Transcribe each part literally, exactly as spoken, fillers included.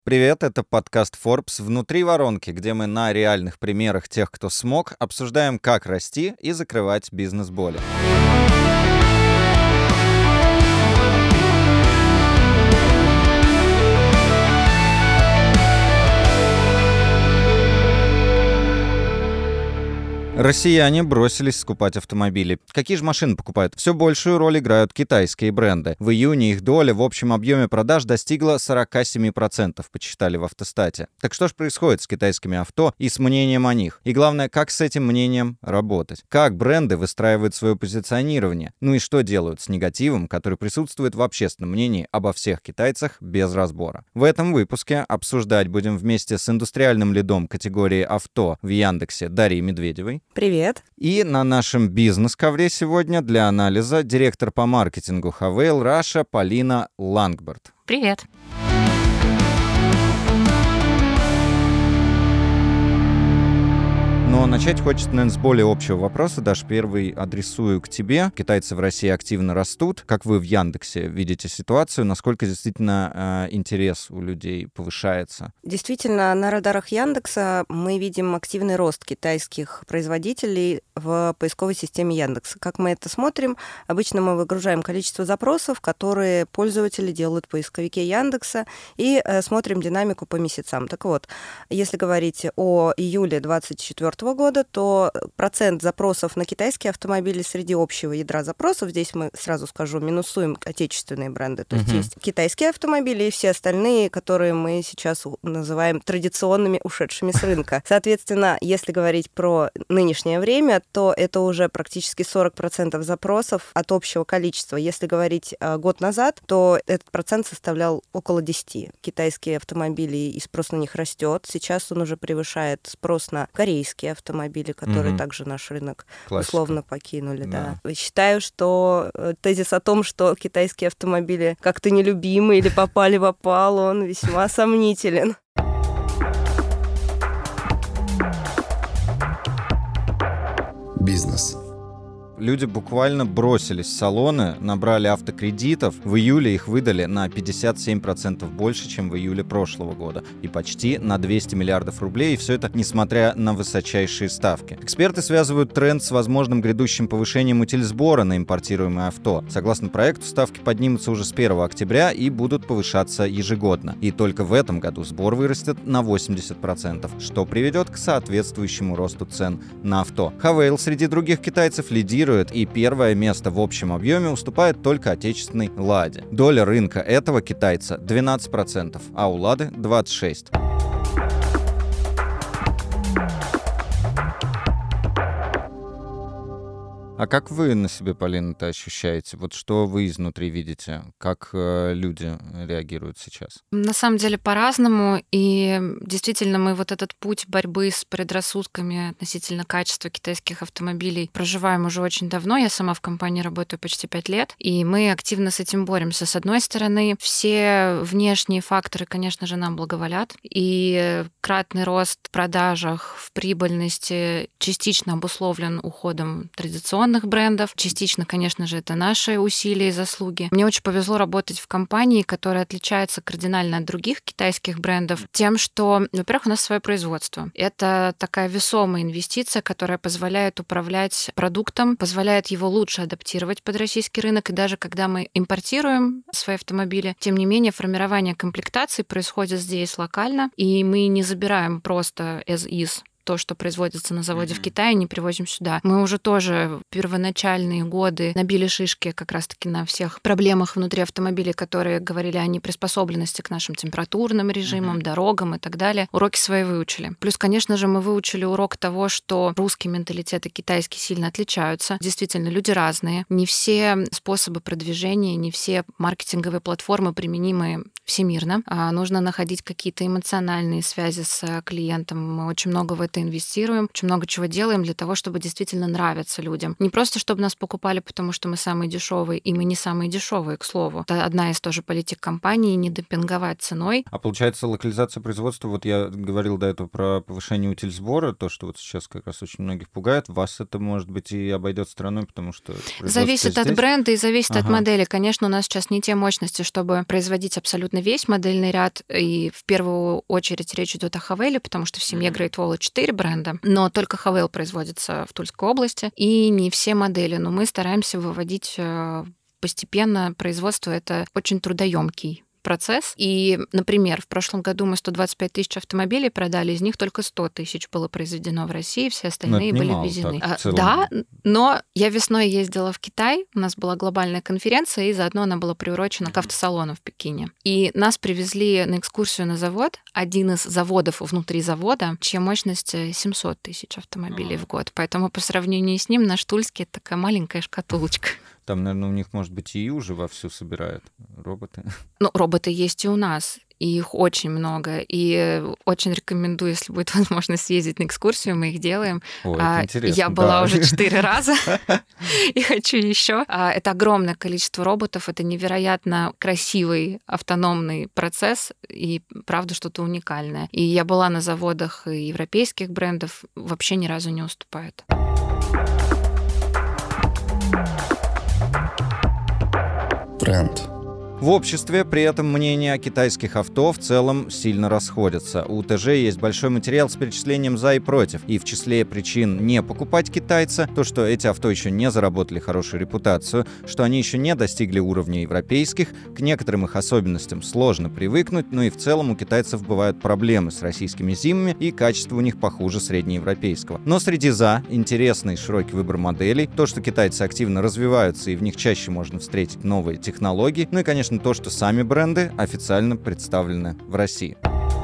Привет, это подкаст Forbes «Внутри воронки», где мы на реальных примерах тех, кто смог, обсуждаем, как расти и закрывать бизнес-боли. Россияне бросились скупать автомобили. Какие же машины покупают? Все большую роль играют китайские бренды. В июне их доля в общем объеме продаж достигла сорок семь процентов, почитали в Автостате. Так что же происходит с китайскими авто и с мнением о них? И главное, как с этим мнением работать? Как бренды выстраивают свое позиционирование? Ну и что делают с негативом, который присутствует в общественном мнении обо всех китайцах без разбора? В этом выпуске обсуждать будем вместе с индустриальным лидом категории авто в Яндексе Дарьей Медведевой. Привет. И на нашем бизнес-ковре сегодня для анализа директор по маркетингу Хавейл Раша Полина Лангберт. Привет. Но начать хочется, наверное, с более общего вопроса. Даш, первый адресую к тебе. Китайцы в России активно растут. Как вы в Яндексе видите ситуацию? Насколько действительно э, интерес у людей повышается? Действительно, на радарах Яндекса мы видим активный рост китайских производителей в поисковой системе Яндекса. Как мы это смотрим? Обычно мы выгружаем количество запросов, которые пользователи делают в поисковике Яндекса, и э, смотрим динамику по месяцам. Так вот, если говорить о июле двадцать четвёртого года, то процент запросов на китайские автомобили среди общего ядра запросов, здесь мы, сразу скажу, минусуем отечественные бренды, то есть uh-huh. есть китайские автомобили и все остальные, которые мы сейчас называем традиционными, ушедшими с рынка. Соответственно, если говорить про нынешнее время, то это уже практически сорок процентов запросов от общего количества. Если говорить год назад, то этот процент составлял около десять процентов. Китайские автомобили и спрос на них растет. Сейчас он уже превышает спрос на корейские автомобили, которые угу. также наш рынок Классика. условно покинули. Да. Да. Считаю, что тезис о том, что китайские автомобили как-то нелюбимы или попали в опалу, он весьма сомнителен. Бизнес. Люди буквально бросились в салоны, набрали автокредитов. В июле их выдали на пятьдесят семь процентов больше, чем в июле прошлого года. И почти на двести миллиардов рублей. И все это несмотря на высочайшие ставки. Эксперты связывают тренд с возможным грядущим повышением утильсбора на импортируемые авто. Согласно проекту, ставки поднимутся уже с первого октября и будут повышаться ежегодно. И только в этом году сбор вырастет на восемьдесят процентов, что приведет к соответствующему росту цен на авто. Хавейл среди других китайцев лидирует, и первое место в общем объеме уступает только отечественной «Ладе». Доля рынка этого китайца двенадцать процентов, а у «Лады» двадцать шесть процентов. А как вы на себе, Полина, это ощущаете? Вот что вы изнутри видите? Как э, люди реагируют сейчас? На самом деле по-разному. И действительно мы вот этот путь борьбы с предрассудками относительно качества китайских автомобилей проживаем уже очень давно. Я сама в компании работаю почти пять лет. И мы активно с этим боремся. С одной стороны, все внешние факторы, конечно же, нам благоволят. И кратный рост в продажах, в прибыльности частично обусловлен уходом традиционных брендов. Частично, конечно же, это наши усилия и заслуги. Мне очень повезло работать в компании, которая отличается кардинально от других китайских брендов тем, что, во-первых, у нас свое производство. Это такая весомая инвестиция, которая позволяет управлять продуктом, позволяет его лучше адаптировать под российский рынок. И даже когда мы импортируем свои автомобили, тем не менее формирование комплектаций происходит здесь локально, и мы не забираем просто as is то, что производится на заводе mm-hmm. в Китае, не привозим сюда. Мы уже тоже в первоначальные годы набили шишки как раз-таки на всех проблемах внутри автомобилей, которые говорили о неприспособленности к нашим температурным режимам, mm-hmm. дорогам и так далее. Уроки свои выучили. Плюс, конечно же, мы выучили урок того, что русский менталитет и китайский сильно отличаются. Действительно, люди разные. Не все способы продвижения, не все маркетинговые платформы применимы всемирно. А нужно находить какие-то эмоциональные связи с клиентом. Мы очень много в это инвестируем, очень много чего делаем для того, чтобы действительно нравиться людям. Не просто, чтобы нас покупали, потому что мы самые дешевые, и мы не самые дешевые, к слову. Это одна из тоже политик компании, не демпинговать ценой. А получается, локализация производства, вот я говорил до этого про повышение утильсбора, то, что вот сейчас как раз очень многих пугает, вас это, может быть, и обойдет стороной, потому что... Зависит здесь. От бренда и зависит ага. от модели. Конечно, у нас сейчас не те мощности, чтобы производить абсолютно весь модельный ряд, и в первую очередь речь идет о Хавейле, потому что в семье Great Wall четыре бренда, но только Хавейл производится в Тульской области, и не все модели, но мы стараемся выводить постепенно производство. Это очень трудоемкий процесс. И, например, в прошлом году мы сто двадцать пять тысяч автомобилей продали, из них только сто тысяч было произведено в России, все остальные были ввезены. Так, а, да, но я весной ездила в Китай, у нас была глобальная конференция, и заодно она была приурочена к автосалону в Пекине. И нас привезли на экскурсию на завод, один из заводов внутри завода, чья мощность семьсот тысяч автомобилей в год. Поэтому по сравнению с ним наш Тульский — это такая маленькая шкатулочка. Там, наверное, у них, может быть, и уже вовсю собирают роботы. Ну, роботы есть и у нас, и их очень много. И очень рекомендую, если будет возможность съездить на экскурсию, мы их делаем. Ой, это интересно, Я была да. уже четыре раза и хочу еще. Это огромное количество роботов, это невероятно красивый автономный процесс и, правда, что-то уникальное. И я была на заводах европейских брендов, вообще ни разу не уступает. Тренд. В обществе при этом мнения о китайских авто в целом сильно расходятся. У ТЖ есть большой материал с перечислением за и против. И в числе причин не покупать китайца то, что эти авто еще не заработали хорошую репутацию, что они еще не достигли уровня европейских, к некоторым их особенностям сложно привыкнуть, но и в целом у китайцев бывают проблемы с российскими зимами, и качество у них похуже среднеевропейского. Но среди за интересный широкий выбор моделей, то, что китайцы активно развиваются и в них чаще можно встретить новые технологии, ну и, конечно, то, что сами бренды официально представлены в России.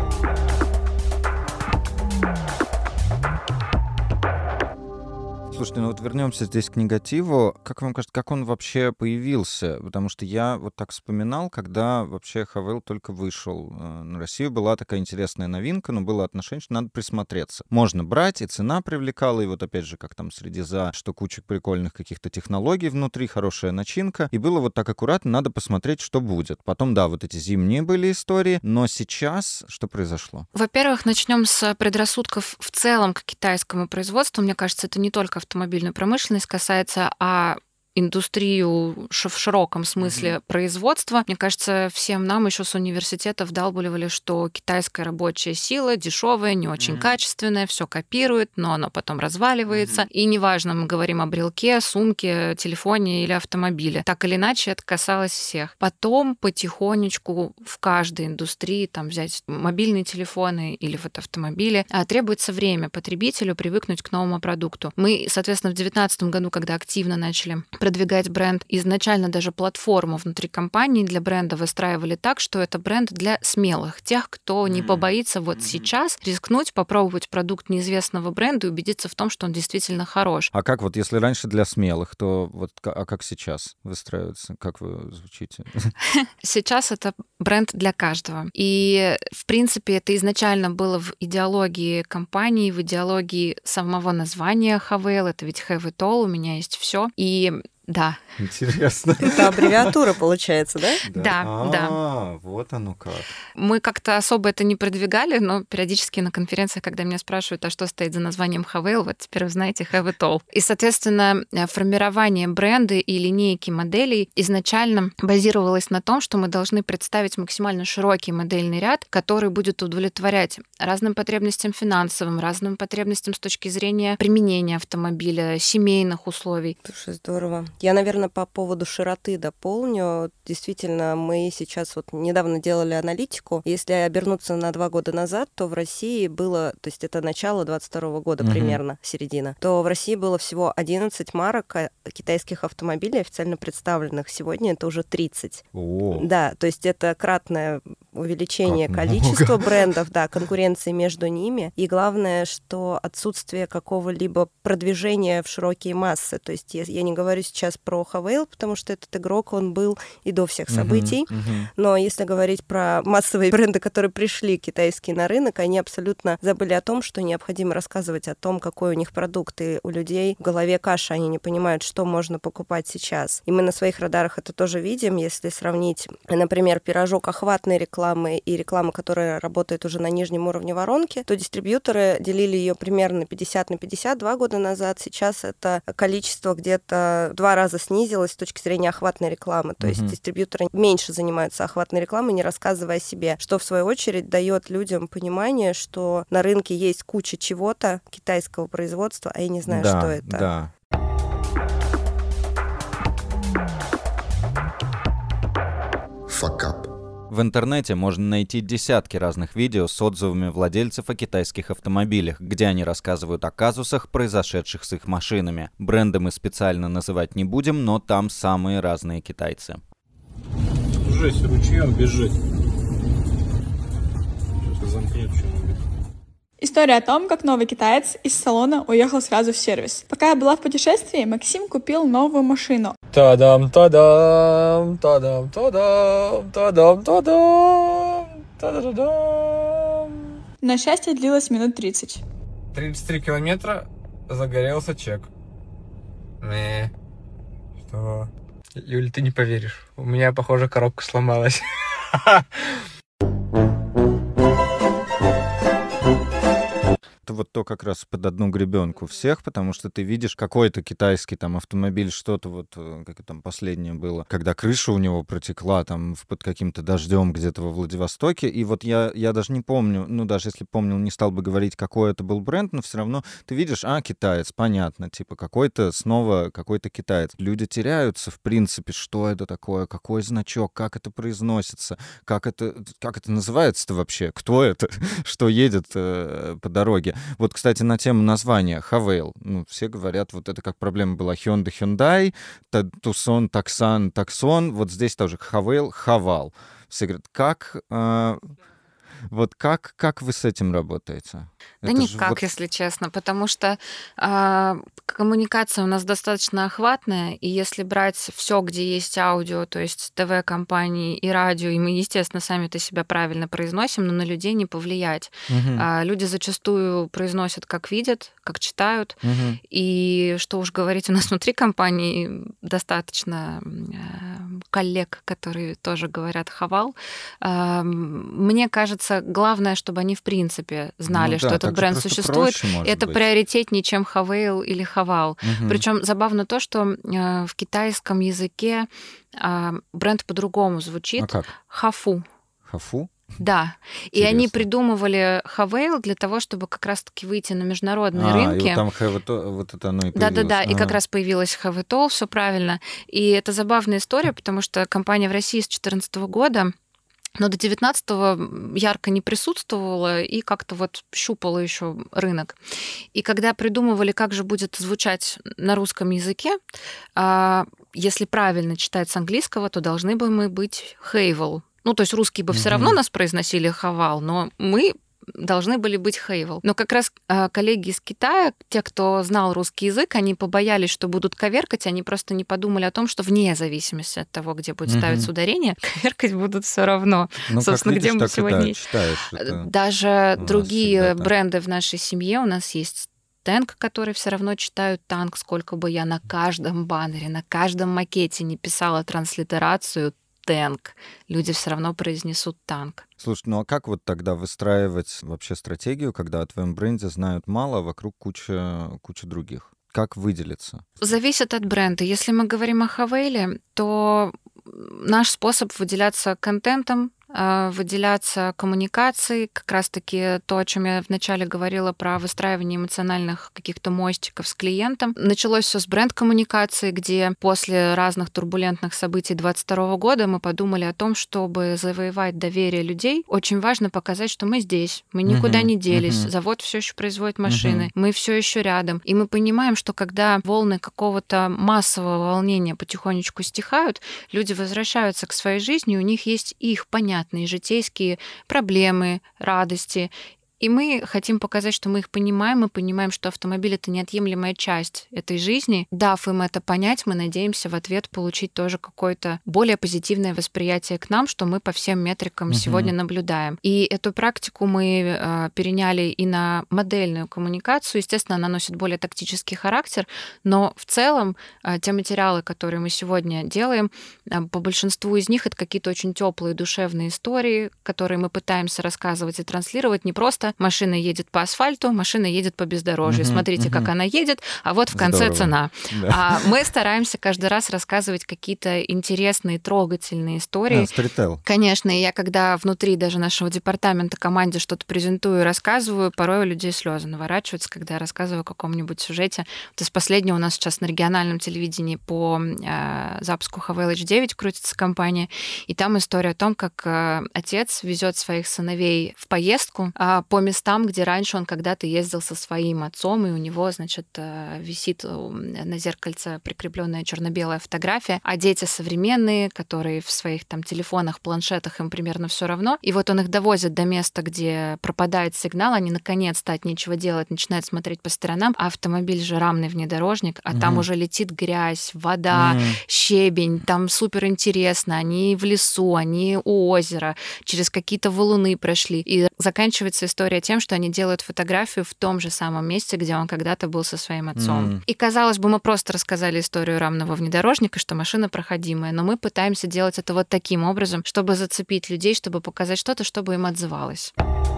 Слушайте, ну вот вернемся здесь к негативу. Как вам кажется, как он вообще появился? Потому что я вот так вспоминал, когда вообще Хавейл только вышел на Россию, была такая интересная новинка, но было отношение, что надо присмотреться. Можно брать, и цена привлекала, и вот опять же, как там среди за, что куча прикольных каких-то технологий внутри, хорошая начинка. И было вот так аккуратно, надо посмотреть, что будет. Потом, да, вот эти зимние были истории, но сейчас что произошло? Во-первых, начнем с предрассудков в целом к китайскому производству. Мне кажется, это не только автомобильную промышленность касается, а индустрию в широком смысле mm-hmm. производства. Мне кажется, всем нам еще с университета вдалбливали, что китайская рабочая сила дешевая, не очень mm-hmm. качественная, все копирует, но оно потом разваливается. Mm-hmm. И неважно, мы говорим о брелке, сумке, телефоне или автомобиле. Так или иначе, это касалось всех. Потом потихонечку в каждой индустрии, там взять мобильные телефоны или вот автомобили, требуется время потребителю привыкнуть к новому продукту. Мы, соответственно, в две тысячи девятнадцатом году, когда активно начали продвигать бренд, изначально даже платформу внутри компании для бренда выстраивали так, что это бренд для смелых, тех, кто не побоится вот сейчас рискнуть, попробовать продукт неизвестного бренда и убедиться в том, что он действительно хорош. А как вот, если раньше для смелых, то вот а как сейчас выстраивается? Как вы звучите? Сейчас это бренд для каждого. И, в принципе, это изначально было в идеологии компании, в идеологии самого названия Хавейл. Это ведь Have It All, у меня есть все. И да. Интересно. Это аббревиатура получается, да? Да, да. А, вот оно как. Мы как-то особо это не продвигали, но периодически на конференциях, когда меня спрашивают, а что стоит за названием Хавейл, вот теперь вы знаете Have It All. И, соответственно, формирование бренда и линейки моделей изначально базировалось на том, что мы должны представить максимально широкий модельный ряд, который будет удовлетворять разным потребностям финансовым, разным потребностям с точки зрения применения автомобиля, семейных условий. Слушай, здорово. Я, наверное, по поводу широты дополню. Действительно, мы сейчас вот недавно делали аналитику. Если обернуться на два года назад, то в России было, то есть это начало двадцать второго года угу. примерно, середина, то в России было всего одиннадцать марок китайских автомобилей официально представленных. Сегодня это уже тридцать. О. Да, то есть это кратное увеличение количества брендов, да, конкуренции между ними. И главное, что отсутствие какого-либо продвижения в широкие массы. То есть я, я не говорю сейчас про Хавейл, потому что этот игрок, он был и до всех событий. Uh-huh, uh-huh. Но если говорить про массовые бренды, которые пришли китайские на рынок, они абсолютно забыли о том, что необходимо рассказывать о том, какой у них продукт. И у людей в голове каша, они не понимают, что можно покупать сейчас. И мы на своих радарах это тоже видим, если сравнить, например, пирожок охватной рекламы и рекламы, которая работает уже на нижнем уровне воронки, то дистрибьюторы делили ее примерно пятьдесят на пятьдесят два года назад. Сейчас это количество где-то в два раза снизилось с точки зрения охватной рекламы. То mm-hmm. есть дистрибьюторы меньше занимаются охватной рекламой, не рассказывая о себе, что в свою очередь дает людям понимание, что на рынке есть куча чего-то китайского производства, а я не знаю, да, что это. Да. Fuck up. В интернете можно найти десятки разных видео с отзывами владельцев о китайских автомобилях, где они рассказывают о казусах, произошедших с их машинами. Бренды мы специально называть не будем, но там самые разные китайцы. Жесть, ручьем бежит. Сейчас замкнет что-нибудь. История о том, как новый китаец из салона уехал сразу в сервис. Пока я была в путешествии, Максим купил новую машину. Та-дам, та-дам, та-дам, та-дам, та-дам, та-дам, та-да-да-дам. Но счастье длилось минут тридцать. тридцать три километра, загорелся чек. Не. Что? Юль, ты не поверишь. У меня, похоже, коробка сломалась. Это вот то как раз под одну гребенку всех, потому что ты видишь какой-то китайский там автомобиль, что-то вот, как там последнее было, когда крыша у него протекла там под каким-то дождем где-то во Владивостоке, и вот я, я даже не помню, ну даже если помнил, не стал бы говорить, какой это был бренд, но все равно ты видишь, а, китаец, понятно, типа какой-то снова какой-то китаец. Люди теряются, в принципе, что это такое, какой значок, как это произносится, как это, как это называется-то вообще, кто это, что едет э, по дороге. Вот, кстати, на тему названия Хавейл. Ну, все говорят, вот это как проблема была Hyundai, Hyundai, Tucson, Tucson, Tucson. Вот здесь тоже Хавейл, Хавал. Все говорят, как... Э, вот как, как вы с этим работаете? Да Это никак, вот... если честно, потому что э, коммуникация у нас достаточно охватная, и если брать все, где есть аудио, то есть ТВ-компании и радио, и мы, естественно, сами это себя правильно произносим, но на людей не повлиять. Угу. Э, люди зачастую произносят, как видят, как читают, угу. и что уж говорить, у нас внутри компании достаточно э, коллег, которые тоже говорят «хавал». Э, мне кажется, главное, чтобы они в принципе знали, ну, что да, этот бренд существует. Проще, это быть. Приоритетнее, чем Хавейл или Хавал. Угу. Причем забавно то, что э, в китайском языке э, бренд по-другому звучит. А как? Хафу. Хафу? Да. Интересно. И они придумывали Хавейл для того, чтобы как раз-таки выйти на международные а, рынки. И вот там Хэвэтол, вот это оно и появилось. Да-да-да, ага. и как раз появилась Хэвэтол, все правильно. И это забавная история, потому что компания в России с две тысячи четырнадцатого года, но до девятнадцатого ярко не присутствовала и как-то вот щупала еще рынок. И когда придумывали, как же будет звучать на русском языке, если правильно читать с английского, то должны бы мы быть Хейвел. Ну, то есть русские бы mm-hmm. все равно нас произносили Хавал, но мы должны были быть Хейвел. Но как раз э, коллеги из Китая, те, кто знал русский язык, они побоялись, что будут коверкать, они просто не подумали о том, что вне зависимости от того, где будет mm-hmm. ставиться ударение, коверкать будут все равно. Ну, собственно, видишь, где мы сегодня... Да, читаешь, это даже другие бренды в нашей семье у нас есть. Тэнк, который все равно читают танк, сколько бы я на каждом баннере, на каждом макете не писала транслитерацию «тэнк», люди все равно произнесут «танк». Слушай, ну а как вот тогда выстраивать вообще стратегию, когда о твоем бренде знают мало, а вокруг куча, куча других? Как выделиться? Зависит от бренда. Если мы говорим о Хавейле, то наш способ выделяться контентом, выделяться коммуникацией, как раз-таки то, о чем я вначале говорила про выстраивание эмоциональных каких-то мостиков с клиентом. Началось все с бренд-коммуникации, где после разных турбулентных событий двадцать второго года мы подумали о том, чтобы завоевать доверие людей, очень важно показать, что мы здесь, мы никуда uh-huh, не делись, uh-huh. завод все еще производит машины, uh-huh. мы все еще рядом. И мы понимаем, что когда волны какого-то массового волнения потихонечку стихают, люди возвращаются к своей жизни, у них есть их понятие, понятные житейские проблемы, радости. И мы хотим показать, что мы их понимаем, мы понимаем, что автомобиль — это неотъемлемая часть этой жизни. Дав им это понять, мы надеемся в ответ получить тоже какое-то более позитивное восприятие к нам, что мы по всем метрикам uh-huh. сегодня наблюдаем. И эту практику мы э, переняли и на модельную коммуникацию. Естественно, она носит более тактический характер, но в целом э, те материалы, которые мы сегодня делаем, э, по большинству из них это какие-то очень теплые, душевные истории, которые мы пытаемся рассказывать и транслировать не просто машина едет по асфальту, машина едет по бездорожью. Uh-huh, Смотрите, uh-huh. как она едет, а вот в конце Здорово. Цена. Да. А мы стараемся каждый раз рассказывать какие-то интересные, трогательные истории. Сторитейл. Конечно, и я когда внутри даже нашего департамента команде что-то презентую и рассказываю, порой у людей слезы наворачиваются, когда я рассказываю о каком-нибудь сюжете. Вот из последнего у нас сейчас на региональном телевидении по э, запуску эйч ви эл эйч девять крутится компания, и там история о том, как э, отец везет своих сыновей в поездку э, по местам, где раньше он когда-то ездил со своим отцом, и у него, значит, висит на зеркальце прикрепленная черно-белая фотография, а дети современные, которые в своих там телефонах, планшетах, им примерно все равно. И вот он их довозит до места, где пропадает сигнал, они наконец-то от нечего делать начинают смотреть по сторонам, а автомобиль же рамный внедорожник, а mm-hmm. там уже летит грязь, вода, mm-hmm. щебень, там супер интересно, они в лесу, они у озера, через какие-то валуны прошли. И заканчивается история тем, что они делают фотографию в том же самом месте, где он когда-то был со своим отцом. Mm. И, казалось бы, мы просто рассказали историю рамного внедорожника, что машина проходимая, но мы пытаемся делать это вот таким образом, чтобы зацепить людей, чтобы показать что-то, чтобы им отзывалось.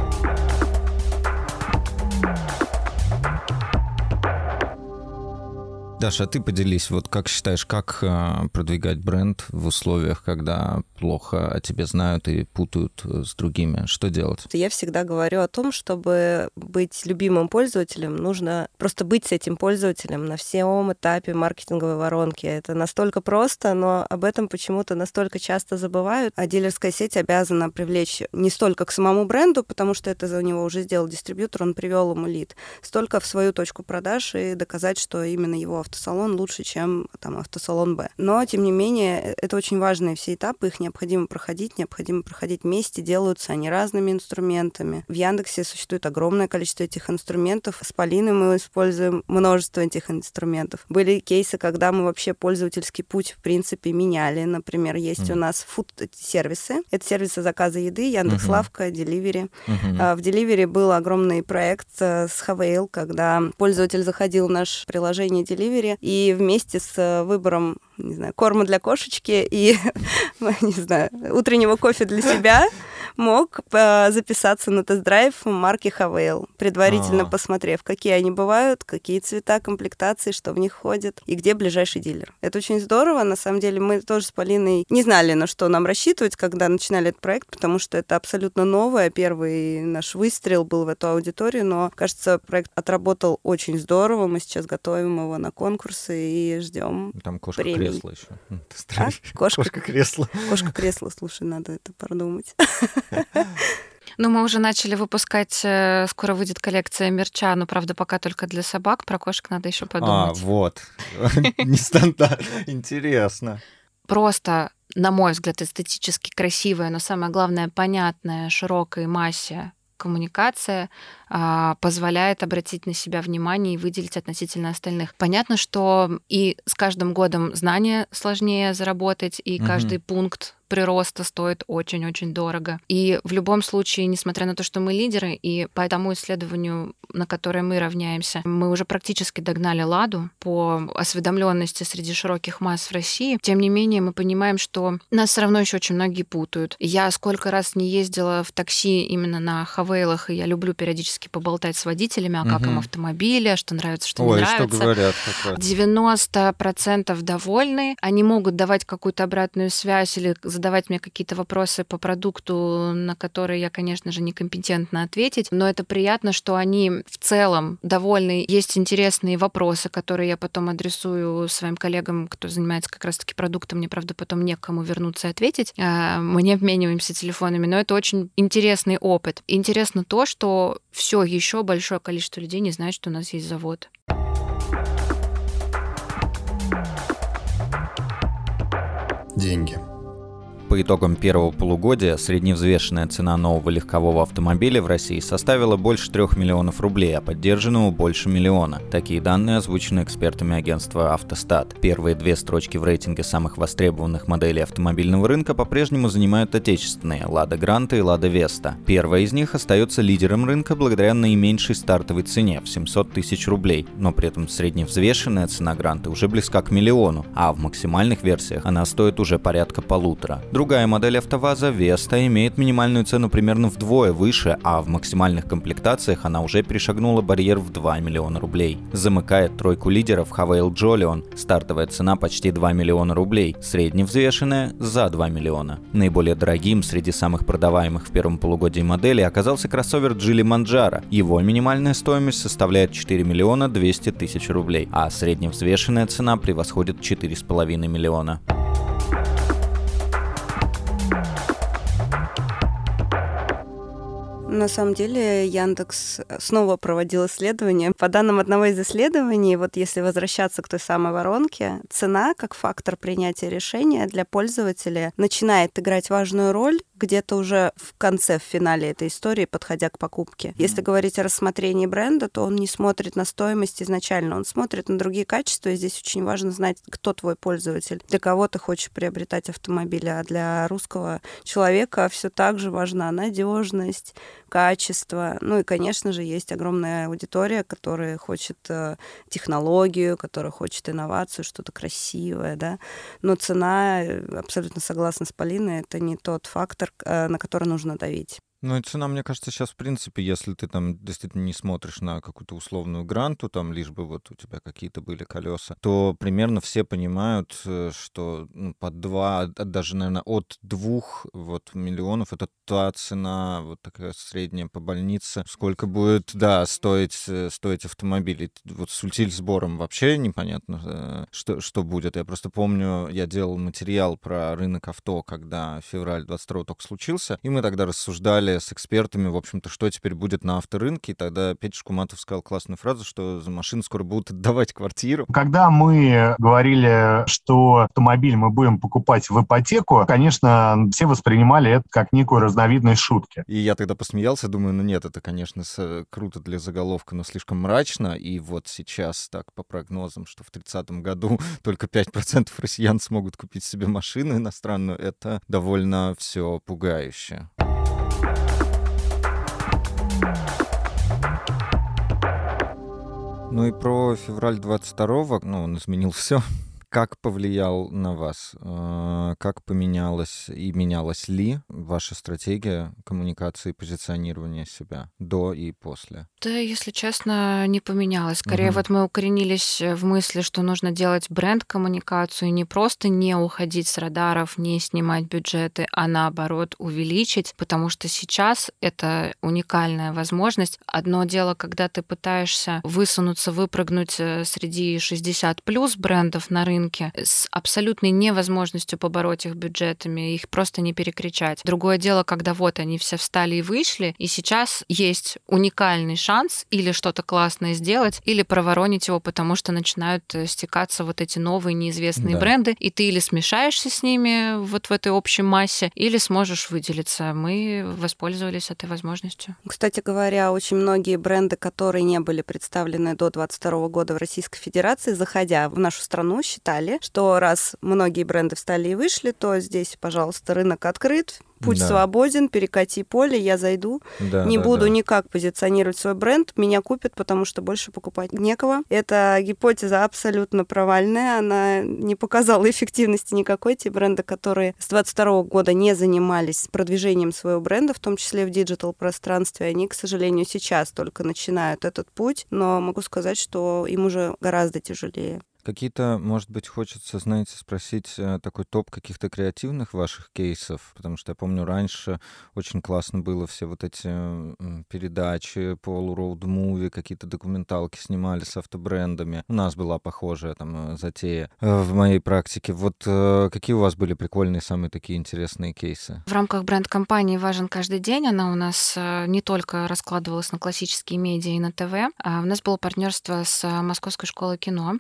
Даша, а ты поделись, вот как считаешь, как э, продвигать бренд в условиях, когда плохо о тебе знают и путают с другими? Что делать? Я всегда говорю о том, чтобы быть любимым пользователем, нужно просто быть с этим пользователем на всем этапе маркетинговой воронки. Это настолько просто, но об этом почему-то настолько часто забывают. А дилерская сеть обязана привлечь не столько к самому бренду, потому что это за него уже сделал дистрибьютор, он привел ему лид, столько в свою точку продаж и доказать, что именно его автосалон лучше, чем там автосалон Б. Но, тем не менее, это очень важные все этапы, их необходимо проходить, необходимо проходить вместе, делаются они разными инструментами. В Яндексе существует огромное количество этих инструментов. С Полиной мы используем множество этих инструментов. Были кейсы, когда мы вообще пользовательский путь, в принципе, меняли. Например, есть mm. у нас фуд-сервисы. Это сервисы заказа еды, Яндекс.Лавка, Delivery. Mm-hmm. В Delivery был огромный проект с эйч ви эл, когда пользователь заходил в наше приложение Delivery, и вместе с выбором, не знаю, корма для кошечки и, не знаю, утреннего кофе для себя мог записаться на тест-драйв марки эйч ви эл, предварительно А-а-а. посмотрев, какие они бывают, какие цвета, комплектации, что в них входит и где ближайший дилер. Это очень здорово. На самом деле мы тоже с Полиной не знали, на что нам рассчитывать, когда начинали этот проект, потому что это абсолютно новое. Первый наш выстрел был в эту аудиторию, но, кажется, проект отработал очень здорово. Мы сейчас готовим его на конкурсы и ждем Там кошка-кресло еще. А? Кошка... Кошка-кресло. Кошка-кресло, слушай, надо это продумать. Ну, мы уже начали выпускать, скоро выйдет коллекция мерча, но, правда, пока только для собак, про кошек надо еще подумать. А, вот. Нестандарт. Интересно. Просто, на мой взгляд, эстетически красивая, но самое главное, понятная широкой массе коммуникация а, позволяет обратить на себя внимание и выделить относительно остальных. Понятно, что и с каждым годом знания сложнее заработать, и каждый угу. пункт прироста стоит очень-очень дорого. И в любом случае, несмотря на то, что мы лидеры, и по тому исследованию, на которое мы равняемся, мы уже практически догнали «Ладу» по осведомленности среди широких масс в России. Тем не менее, мы понимаем, что нас все равно еще очень многие путают. Я сколько раз не ездила в такси именно на хавейлах, и я люблю периодически поболтать с водителями, а как угу. им автомобили, что нравится, что Ой, не нравится. Что говорят, как раз. девяносто процентов довольны. Они могут давать какую-то обратную связь или задавать мне какие-то вопросы по продукту, на которые я, конечно же, некомпетентна ответить, но это приятно, что они в целом довольны. Есть интересные вопросы, которые я потом адресую своим коллегам, кто занимается как раз-таки продуктом. Мне, правда, потом некому вернуться и ответить. Мы не обмениваемся телефонами, но это очень интересный опыт. Интересно то, что все еще большое количество людей не знает, что у нас есть завод. Деньги. По итогам первого полугодия средневзвешенная цена нового легкового автомобиля в России составила больше трех миллионов рублей, а поддержанного больше миллиона. Такие данные озвучены экспертами агентства «Автостат». Первые две строчки в рейтинге самых востребованных моделей автомобильного рынка по-прежнему занимают отечественные «Лада Гранта» и «Лада Веста». Первая из них остается лидером рынка благодаря наименьшей стартовой цене в семьсот тысяч рублей, но при этом средневзвешенная цена Гранты уже близка к миллиону, а в максимальных версиях она стоит уже порядка полутора. Другая модель АвтоВАЗа Веста имеет минимальную цену примерно вдвое выше, а в максимальных комплектациях она уже перешагнула барьер в два миллиона рублей. Замыкает тройку лидеров Хавейл Джолион. Стартовая цена почти два миллиона рублей, средневзвешенная за два миллиона. Наиболее дорогим среди самых продаваемых в первом полугодии моделей оказался кроссовер Geely Manjaro. Его минимальная стоимость составляет четыре миллиона двести тысяч рублей, а средневзвешенная цена превосходит четыре с половиной миллиона. На самом деле Яндекс снова проводил исследование. По данным одного из исследований, вот если возвращаться к той самой воронке, цена как фактор принятия решения для пользователя начинает играть важную роль где-то уже в конце, в финале этой истории, подходя к покупке. Если говорить о рассмотрении бренда, то он не смотрит на стоимость изначально, он смотрит на другие качества, и здесь очень важно знать, кто твой пользователь, для кого ты хочешь приобретать автомобиль, а для русского человека все так же важна надежность, качество. Ну и, конечно же, есть огромная аудитория, которая хочет э, технологию, которая хочет инновацию, что-то красивое, да. Но цена, абсолютно согласна с Полиной, это не тот фактор, э, на который нужно давить. Ну и цена, мне кажется, сейчас, в принципе, если ты там действительно не смотришь на какую-то условную гранту, там лишь бы вот у тебя какие-то были колеса, то примерно все понимают, что ну, под два, даже, наверное, от двух вот, миллионов это та цена, вот такая средняя по больнице, сколько будет, да, стоить, стоить автомобиль. И вот с утильсбором вообще непонятно, что, что будет. Я просто помню, я делал материал про рынок авто, когда февраль двадцать второго только случился, и мы тогда рассуждали с экспертами, в общем-то, что теперь будет на авторынке. И тогда Петя Шкуматов сказал классную фразу, что за машину скоро будут отдавать квартиру. Когда мы говорили, что автомобиль мы будем покупать в ипотеку, конечно, все воспринимали это как некую разновидность шутки. И я тогда посмеялся, думаю, ну нет, это, конечно, круто для заголовка, но слишком мрачно. И вот сейчас, так, по прогнозам, что в тридцатом году только пять процентов россиян смогут купить себе машину иностранную, это довольно все пугающе. Ну и про февраль двадцать второго, ну, он изменил все. Как повлиял на вас? Как поменялась и менялась ли ваша стратегия коммуникации и позиционирования себя до и после? Да, если честно, не поменялось. Скорее, Мгм. вот мы укоренились в мысли, что нужно делать бренд-коммуникацию, не просто не уходить с радаров, не снимать бюджеты, а наоборот увеличить, потому что сейчас это уникальная возможность. Одно дело, когда ты пытаешься высунуться, выпрыгнуть э, среди шестьдесят плюс брендов на рынке с абсолютной невозможностью побороть их бюджетами, их просто не перекричать. Другое дело, когда вот они все встали и вышли, и сейчас есть уникальный шанс или что-то классное сделать, или проворонить его, потому что начинают э, стекаться вот эти новые неизвестные Да. бренды, и ты или смешаешься с ними вот в этой общей массе, или сможешь выделиться. Мы воспользовались этой возможностью. Кстати говоря, очень многие бренды, которые не были представлены до двадцать второго года в Российской Федерации, заходя в нашу страну, считали, что раз многие бренды встали и вышли, то здесь, пожалуйста, рынок открыт, путь Да. свободен, перекати поле, я зайду, Да, не да, буду да. никак позиционировать свой бренд, меня купят, потому что больше покупать некого. Эта гипотеза абсолютно провальная, она не показала эффективности никакой. Те бренды, которые с двадцать второго года не занимались продвижением своего бренда, в том числе в диджитал-пространстве, они, к сожалению, сейчас только начинают этот путь, но могу сказать, что им уже гораздо тяжелее. Какие-то, может быть, хочется, знаете, спросить э, такой топ каких-то креативных ваших кейсов, потому что я помню, раньше очень классно было все вот эти э, передачи, полуроуд-муви, какие-то документалки снимали с автобрендами. У нас была похожая там э, затея э, в моей практике. Вот э, какие у вас были прикольные, самые такие интересные кейсы? В рамках бренд-компании «Важен каждый день» она у нас э, не только раскладывалась на классические медиа и на ТВ, а у нас было партнерство с э, Московской школой кино. О,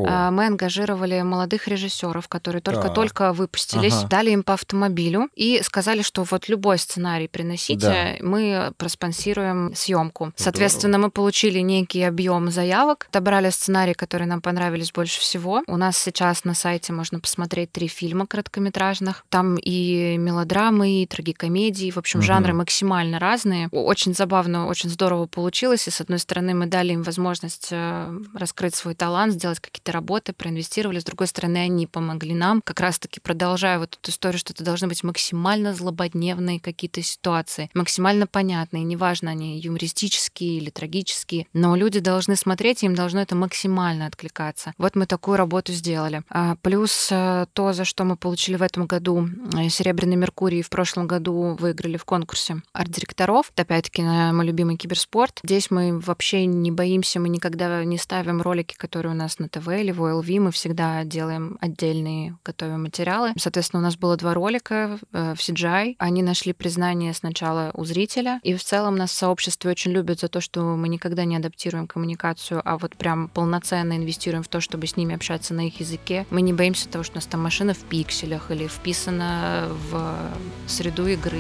О. Мы ангажировали молодых режиссеров, которые только-только выпустились, Ага. дали им по автомобилю и сказали, что вот любой сценарий приносите, Да. мы проспонсируем съемку. Соответственно, мы получили некий объем заявок, отобрали сценарии, которые нам понравились больше всего. У нас сейчас на сайте можно посмотреть три фильма короткометражных. Там и мелодрамы, и трагикомедии. В общем, Мгм. жанры максимально разные. Очень забавно, очень здорово получилось. И, с одной стороны, мы дали им возможность э, раскрыть свой талант, сделать какие-то работы, проинвестировали. С другой стороны, они помогли нам, как раз-таки продолжая вот эту историю, что это должны быть максимально злободневные какие-то ситуации, максимально понятные. Неважно, они юмористические или трагические, но люди должны смотреть, и им должно это максимально откликаться. Вот мы такую работу сделали. А, плюс э, то, за что мы получили в этом году э, «Серебряный Меркурий», в прошлом году выиграли в конкурсе арт-директоров. Это, опять-таки, на мой любимый киберспорт. Здесь мы вообще не боимся, мы никогда не ставим ролики, которые у нас на ТВ или в о эл ви, мы всегда делаем отдельные, готовим материалы. Соответственно, у нас было два ролика э, в си джи ай. Они нашли признание сначала у зрителя, и в целом нас в сообществе очень любят за то, что мы никогда не адаптируем коммуникацию, а вот прям полноценно инвестируем в то, чтобы с ними общаться на их языке. Мы не боимся того, что у нас там машина в пикселях или вписана в среду игры.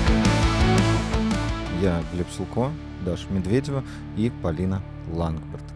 Я Глеб Силко, Даша Медведева и Полина Лангберт.